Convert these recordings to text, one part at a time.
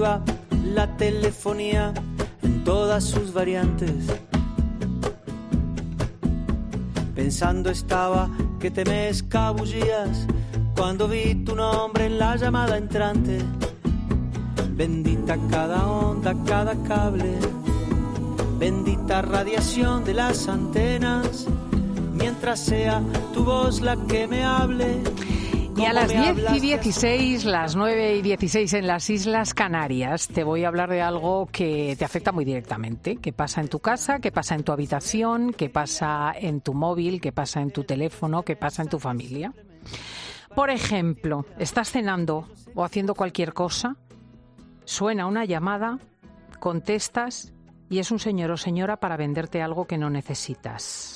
viva la telefonía en todas sus variantes. Pensando estaba que te me escabullías cuando vi tu nombre en la llamada entrante. Bendita cada onda, cada cable, bendita radiación de las antenas, mientras sea tu voz la que me hable. Y a las 10:16, las 9:16 en las Islas Canarias, te voy a hablar de algo que te afecta muy directamente, que pasa en tu casa, que pasa en tu habitación, que pasa en tu móvil, que pasa en tu teléfono, que pasa en tu familia. Por ejemplo, estás cenando o haciendo cualquier cosa, suena una llamada, contestas y es un señor o señora para venderte algo que no necesitas.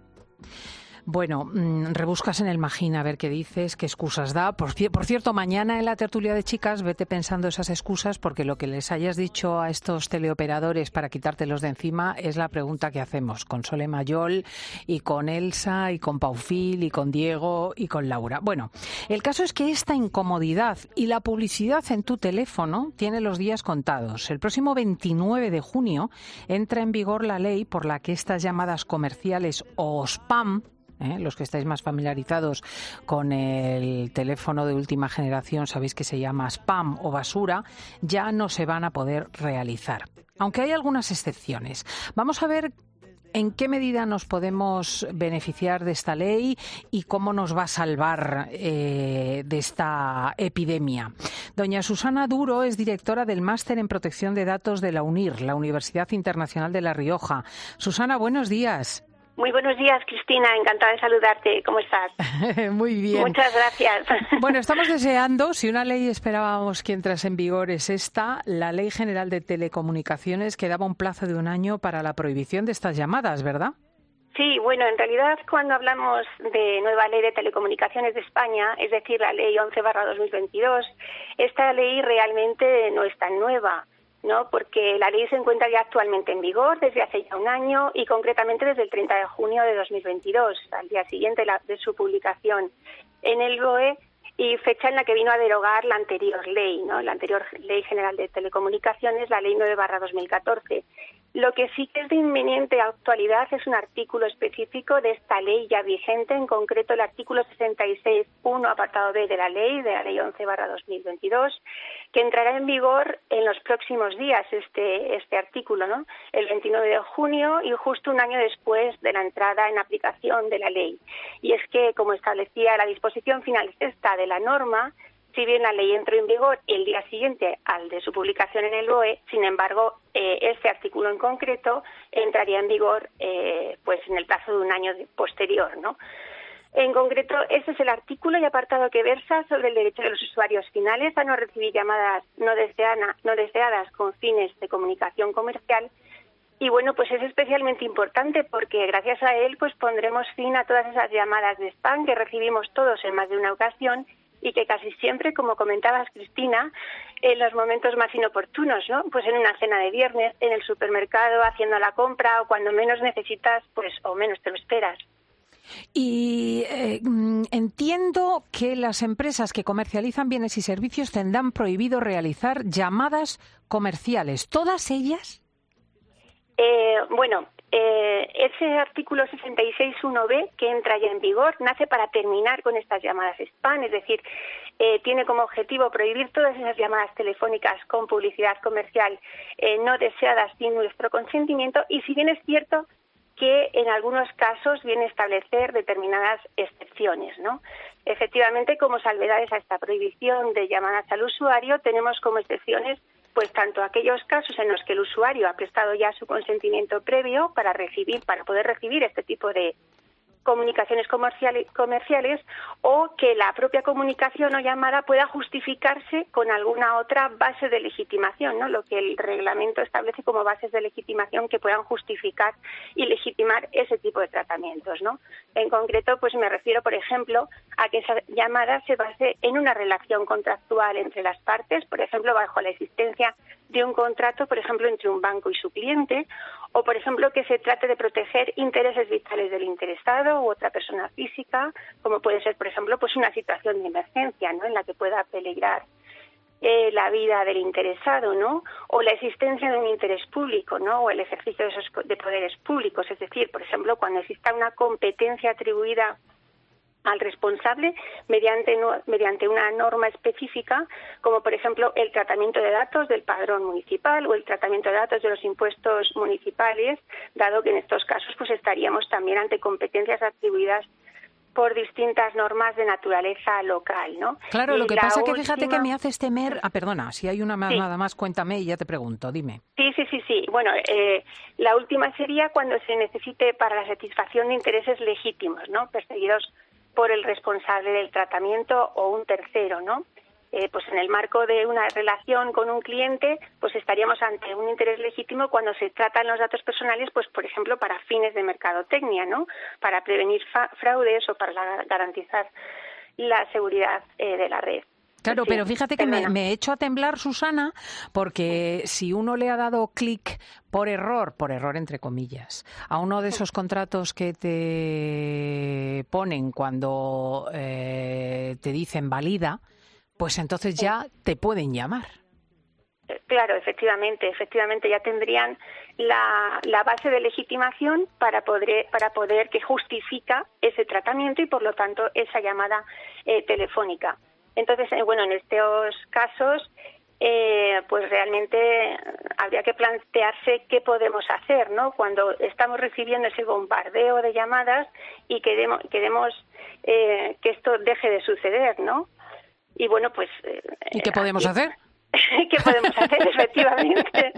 Bueno, rebuscas en el Magín a ver qué dices, qué excusas da. Por cierto, mañana en la tertulia de chicas vete pensando esas excusas, porque lo que les hayas dicho a estos teleoperadores para quitártelos de encima es la pregunta que hacemos con Sole Mayol y con Elsa y con Paufil y con Diego y con Laura. Bueno, el caso es que esta incomodidad y la publicidad en tu teléfono tiene los días contados. El próximo 29 de junio entra en vigor la ley por la que estas llamadas comerciales o spam, los que estáis más familiarizados con el teléfono de última generación sabéis que se llama spam o basura, ya no se van a poder realizar. Aunque hay algunas excepciones. Vamos a ver en qué medida nos podemos beneficiar de esta ley y cómo nos va a salvar de esta epidemia. Doña Susana Duro es directora del Máster en Protección de Datos de la UNIR, la Universidad Internacional de La Rioja. Susana, buenos días. Muy buenos días, Cristina. Encantada de saludarte. ¿Cómo estás? Muy bien. Muchas gracias. Bueno, estamos deseando, si una ley esperábamos que entrase en vigor es esta, la Ley General de Telecomunicaciones, que daba un plazo de 1 año para la prohibición de estas llamadas, ¿verdad? Sí, bueno, en realidad cuando hablamos de nueva ley de telecomunicaciones de España, es decir, la ley 11/2022, esta ley realmente no es tan nueva, ¿no? Porque la ley se encuentra ya actualmente en vigor desde hace ya 1 año y concretamente desde el 30 de junio de 2022, al día siguiente de su publicación en el BOE, y fecha en la que vino a derogar la anterior ley, ¿no? La anterior Ley General de Telecomunicaciones, la Ley 9/2014. Lo que sí que es de inminente actualidad es un artículo específico de esta ley ya vigente, en concreto el artículo 66.1, apartado B de la ley 11/2022, que entrará en vigor en los próximos días, este artículo, ¿no? El 29 de junio y justo 1 año después de la entrada en aplicación de la ley. Y es que, como establecía la disposición final sexta de la norma, si bien la ley entró en vigor el día siguiente al de su publicación en el BOE, sin embargo, este artículo en concreto entraría en vigor pues en el plazo de 1 año posterior, ¿no? En concreto, este es el artículo y apartado que versa sobre el derecho de los usuarios finales a no recibir llamadas no deseadas con fines de comunicación comercial. Y bueno, pues es especialmente importante porque gracias a él pues pondremos fin a todas esas llamadas de spam que recibimos todos en más de una ocasión y que casi siempre, como comentabas, Cristina, en los momentos más inoportunos, ¿no? Pues en una cena de viernes, en el supermercado, haciendo la compra o cuando menos necesitas, pues o menos te lo esperas. Y entiendo que las empresas que comercializan bienes y servicios tendrán prohibido realizar llamadas comerciales. ¿Todas ellas? Ese artículo 66.1b que entra ya en vigor nace para terminar con estas llamadas spam, es decir, tiene como objetivo prohibir todas esas llamadas telefónicas con publicidad comercial no deseadas sin nuestro consentimiento, y si bien es cierto que en algunos casos viene a establecer determinadas excepciones, ¿no? Efectivamente, como salvedades a esta prohibición de llamadas al usuario, tenemos como excepciones pues tanto aquellos casos en los que el usuario ha prestado ya su consentimiento previo para poder recibir este tipo de comunicaciones comerciales, o que la propia comunicación o llamada pueda justificarse con alguna otra base de legitimación, ¿no? Lo que el reglamento establece como bases de legitimación que puedan justificar y legitimar ese tipo de tratamientos, ¿no? En concreto, pues me refiero, por ejemplo, a que esa llamada se base en una relación contractual entre las partes, por ejemplo, bajo la existencia de un contrato, por ejemplo, entre un banco y su cliente, o, por ejemplo, que se trate de proteger intereses vitales del interesado u otra persona física, como puede ser, por ejemplo, pues una situación de emergencia, ¿no?, en la que pueda peligrar la vida del interesado, ¿no? O la existencia de un interés público, ¿no? O el ejercicio de poderes públicos. Es decir, por ejemplo, cuando exista una competencia atribuida al responsable mediante una norma específica, como por ejemplo el tratamiento de datos del padrón municipal o el tratamiento de datos de los impuestos municipales, dado que en estos casos pues estaríamos también ante competencias atribuidas por distintas normas de naturaleza local, ¿no? Claro, lo que pasa es que fíjate que me haces temer... perdona, si hay una más, nada más, cuéntame y ya te pregunto, dime. Sí. Bueno, la última sería cuando se necesite para la satisfacción de intereses legítimos, ¿no? Perseguidos por el responsable del tratamiento o un tercero, ¿no? Pues en el marco de una relación con un cliente, pues estaríamos ante un interés legítimo cuando se tratan los datos personales, pues por ejemplo para fines de mercadotecnia, ¿no? Para prevenir fraudes o para garantizar la seguridad de la red. Claro, pero fíjate que me he hecho a temblar, Susana, porque si uno le ha dado clic por error entre comillas, a uno de esos contratos que te ponen cuando te dicen valida, pues entonces ya te pueden llamar. Claro, efectivamente ya tendrían la base de legitimación para poder que justifica ese tratamiento y por lo tanto esa llamada telefónica. Entonces, bueno, en estos casos, pues realmente habría que plantearse qué podemos hacer, ¿no? Cuando estamos recibiendo ese bombardeo de llamadas y queremos que esto deje de suceder, ¿no? Y bueno, pues... ¿Y qué podemos hacer? ¿Qué podemos hacer, efectivamente?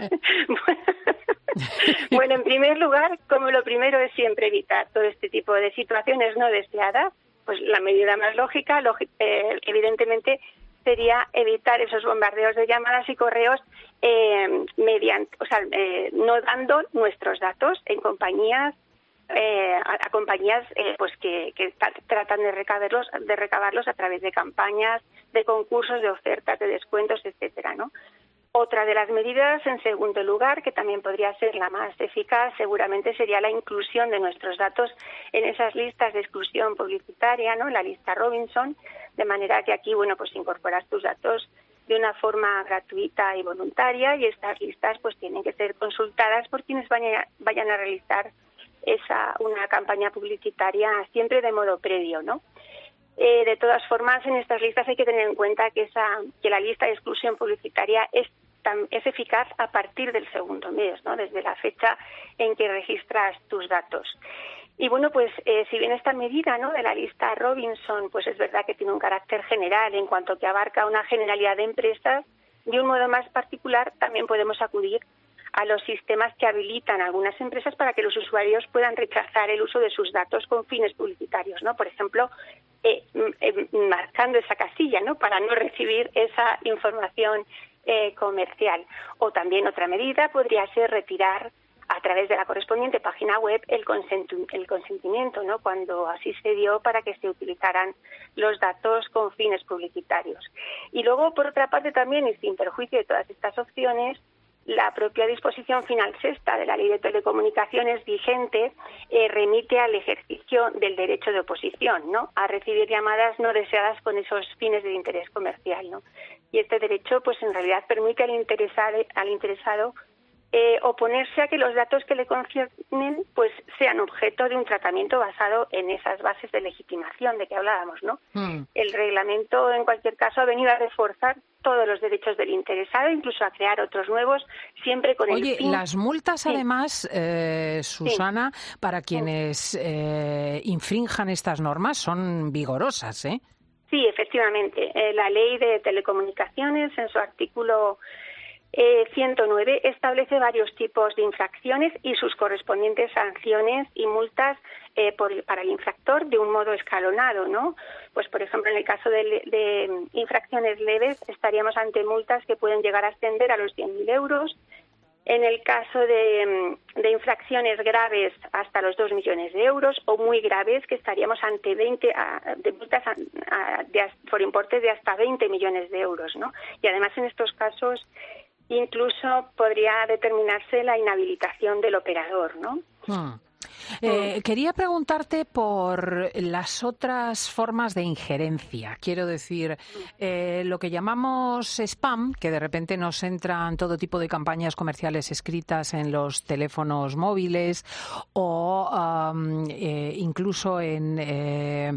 Bueno, en primer lugar, como lo primero es siempre evitar todo este tipo de situaciones no deseadas, pues la medida más lógica, evidentemente, sería evitar esos bombardeos de llamadas y correos no dando nuestros datos en compañías a compañías pues que tratan de recabarlos a través de campañas, de concursos, de ofertas, de descuentos, etcétera, ¿no? Otra de las medidas, en segundo lugar, que también podría ser la más eficaz, seguramente sería la inclusión de nuestros datos en esas listas de exclusión publicitaria, ¿no? La lista Robinson, de manera que aquí, bueno, pues incorporas tus datos de una forma gratuita y voluntaria y estas listas pues tienen que ser consultadas por quienes vayan a realizar una campaña publicitaria siempre de modo previo, ¿no? De todas formas, en estas listas hay que tener en cuenta que la lista de exclusión publicitaria es eficaz a partir del segundo mes, ¿no? Desde la fecha en que registras tus datos. Y bueno, pues si bien esta medida, ¿no?, de la lista Robinson, pues es verdad que tiene un carácter general en cuanto que abarca una generalidad de empresas, de un modo más particular también podemos acudir a los sistemas que habilitan algunas empresas para que los usuarios puedan rechazar el uso de sus datos con fines publicitarios, ¿no? Por ejemplo, marcando esa casilla, ¿no?, para no recibir esa información comercial. O también otra medida podría ser retirar a través de la correspondiente página web el consentimiento, ¿no?, cuando así se dio para que se utilizaran los datos con fines publicitarios. Y luego, por otra parte, también, y sin perjuicio de todas estas opciones, la propia disposición final sexta de la Ley de Telecomunicaciones vigente remite al ejercicio del derecho de oposición, ¿no?, a recibir llamadas no deseadas con esos fines de interés comercial, ¿no? Y este derecho, pues en realidad permite al interesado oponerse a que los datos que le conciernen pues sean objeto de un tratamiento basado en esas bases de legitimación de que hablábamos, ¿no? El reglamento, en cualquier caso, ha venido a reforzar todos los derechos del interesado, incluso a crear otros nuevos, siempre con el fin... Oye, las multas, además, Susana, para quienes infrinjan estas normas son vigorosas, ¿eh? Sí, efectivamente. La Ley de Telecomunicaciones, en su artículo 109, establece varios tipos de infracciones y sus correspondientes sanciones y multas para el infractor de un modo escalonado, ¿no? Pues, por ejemplo, en el caso de infracciones leves estaríamos ante multas que pueden llegar a ascender a los 100.000 euros. En el caso de infracciones graves, hasta los 2 millones de euros, o muy graves, que estaríamos ante de multas por importes de hasta 20 millones de euros, ¿no? Y además, en estos casos, incluso podría determinarse la inhabilitación del operador, ¿no? Quería preguntarte por las otras formas de injerencia. Quiero decir, lo que llamamos spam, que de repente nos entran todo tipo de campañas comerciales escritas en los teléfonos móviles o incluso en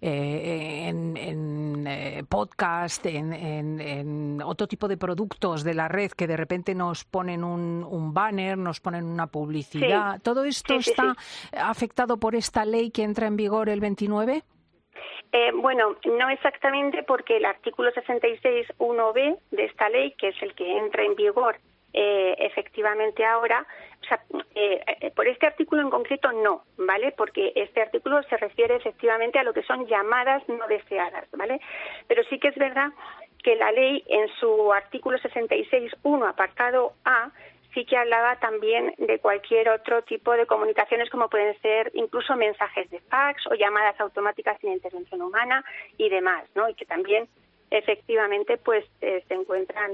podcast, en otro tipo de productos de la red que de repente nos ponen un banner, nos ponen una publicidad. Sí. ¿Todo esto está afectado por esta ley que entra en vigor el 29? Bueno, no exactamente, porque el artículo 66.1b de esta ley, que es el que entra en vigor efectivamente ahora, o sea, por este artículo en concreto no, ¿vale? Porque este artículo se refiere efectivamente a lo que son llamadas no deseadas, ¿vale? Pero sí que es verdad que la ley en su artículo 66.1 apartado A sí que hablaba también de cualquier otro tipo de comunicaciones, como pueden ser incluso mensajes de fax o llamadas automáticas sin intervención humana y demás, ¿no? Y que también efectivamente pues se encuentran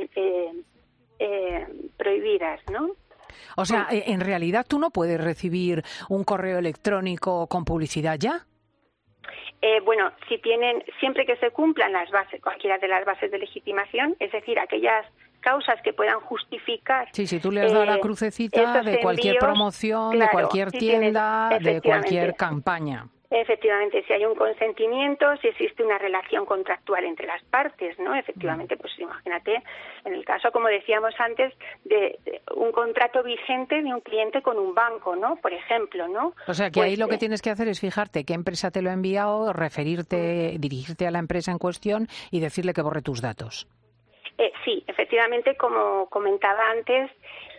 prohibidas, ¿no? O sea, en realidad tú no puedes recibir un correo electrónico con publicidad ya. Bueno, siempre que se cumplan las bases, cualquiera de las bases de legitimación, es decir, aquellas causas que puedan justificar. Sí, si tú le has dado la crucecita de cualquier envíos, promoción, claro, de cualquier tienda, de cualquier campaña. Efectivamente, si hay un consentimiento, si existe una relación contractual entre las partes, ¿no? Efectivamente, pues imagínate, en el caso, como decíamos antes, de un contrato vigente de un cliente con un banco, ¿no? Por ejemplo, ¿no? O sea, que pues, ahí lo que tienes que hacer es fijarte qué empresa te lo ha enviado, dirigirte a la empresa en cuestión y decirle que borre tus datos. Sí, efectivamente, como comentaba antes,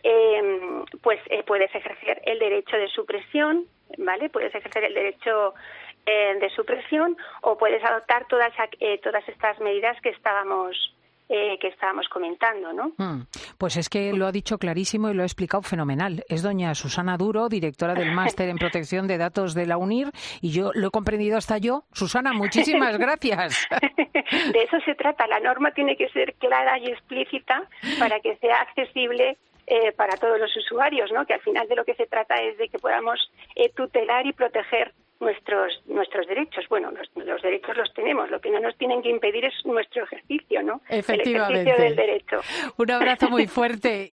puedes ejercer el derecho de supresión, ¿vale? Puedes ejercer el derecho de supresión o puedes adoptar todas estas medidas que estábamos comentando, ¿no? Pues es que lo ha dicho clarísimo y lo ha explicado fenomenal. Es doña Susana Duro, directora del Máster en Protección de Datos de la UNIR, y yo lo he comprendido hasta yo. Susana, muchísimas gracias. De eso se trata. La norma tiene que ser clara y explícita para que sea accesible para todos los usuarios, ¿no? Que al final de lo que se trata es de que podamos tutelar y proteger nuestros derechos. Bueno, los derechos los tenemos, lo que no nos tienen que impedir es nuestro ejercicio, ¿no? Efectivamente. El ejercicio del derecho. Un abrazo muy fuerte.